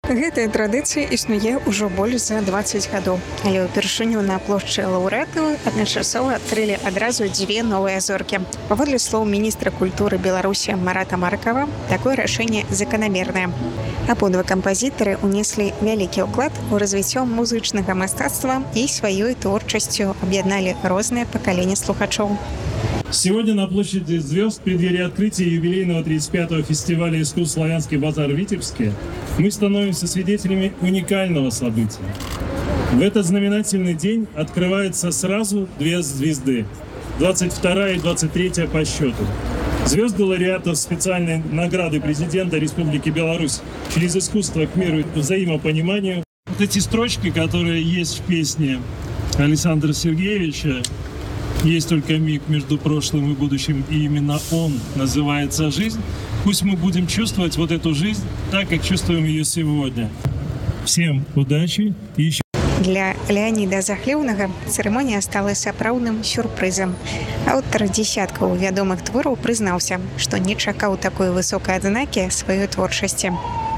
Гэтая традыцыя існуе ўжо больш за 20 гадоў. Але ўпершыню на плошчы лаўрэатаў адначасова адкрылі адразу дзве новыя зоркі. Паводле слоў міністра культуры Беларусі Марата Маркава, такое рашэнне заканамернае. Абодва кампазітары ўнеслі вялікі ўклад у развіццё музычнага мастацтва і сваёй творчасцю аб'ядналі розныя пакаленні слухачоў. Сегодня на площади Звезд, в преддверии открытия юбилейного 35-го фестиваля искусств «Славянский базар» в Витебске, мы становимся свидетелями уникального события. В этот знаменательный день открываются сразу две звезды, 22-я и 23-я по счету. Звезды лауреатов специальной награды президента Республики Беларусь через искусство к миру и взаимопониманию. Вот эти строчки, которые есть в песне Александра Сергеевича, «Есть только миг между прошлым и будущим, и именно он называется жизнь». Пусть мы будем чувствовать вот эту жизнь так, как чувствуем ее сегодня. Всем удачи и еще. Для Леаніда Захлеўнага цырымонія стала сапраўдным сюрпрызам. Аўтар дзесяткаў вядомых твораў прызнаўся, што не чакаў такой высокай адзнакі сваёй творчасці.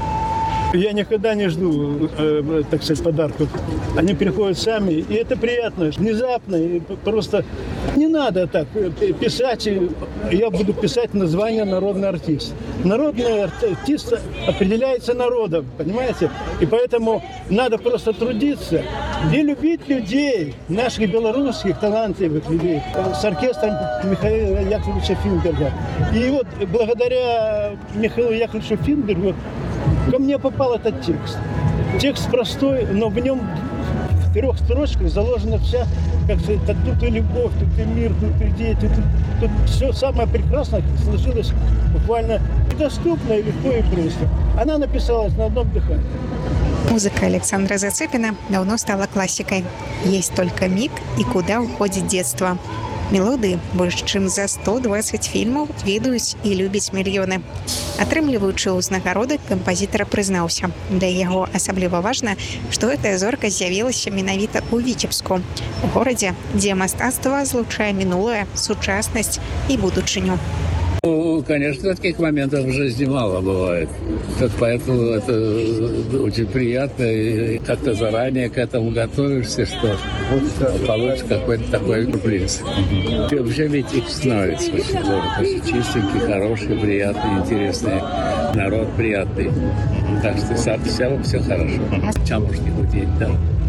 Я никогда не жду, так сказать, подарков. Они приходят сами, и это приятно, внезапно. И просто не надо так писать. Я буду писать название «Народный артист». Народный артист определяется народом, понимаете? И поэтому надо просто трудиться и любить людей, наших белорусских талантливых людей, с оркестром Михаила Яковлевича Финберга. И вот благодаря Михаилу Яковлевичу Финбергу ко мне попал этот текст. Текст простой, но в нем в 3 строчках заложена вся, как сказать, тут и любовь, тут и мир, тут и дети, тут все самое прекрасное сложилось буквально доступно, и легко и просто. Она написалась на одном дыхании. Музыка Александра Зацепина давно стала классикой. Есть только миг и куда уходит детство. Мелодыі больш чым за 120 фільмаў ведаюць і любяць мільёны. Атрымліваючы ўзнагароды, кампазітар прызнаўся. Для яго асабліва важна, што гэтая зорка з'явілася менавіта ў Віцебску, у горадзе, дзе мастацтва злучае минулое, сучаснасць і будучыню. Ну, конечно, таких моментов в жизни мало бывает. Поэтому это очень приятно. И как-то заранее к этому готовишься, что получишь какой-то такой сюрприз. И вообще Витебск нравится. Очень чистенький, хороший, приятный, интересный. Народ приятный. Так что все хорошо. Чамушки гудеть, да.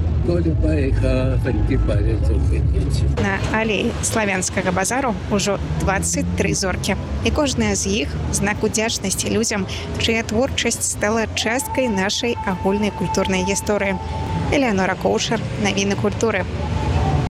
На алеі Славянскага базару ўжо 23 зоркі. І кожная з іх знак удзячнасці людзям, чыя творчасць стала часткай нашай агульнай культурнай гісторыі. Элеанора Коўшар, навіны культуры.